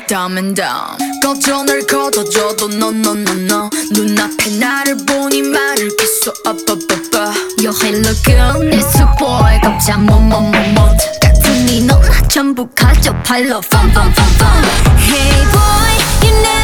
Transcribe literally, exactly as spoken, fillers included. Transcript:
dumb and dumb 걱정을 걷어줘도 no no no no 눈앞에 나를 보니 말을 계속 up up up up Yo hey look good 내 수보에 깜짝 뭐뭐뭐뭐 같은 니 너나 전부 가져 팔로 fun fun fun fun Hey boy you never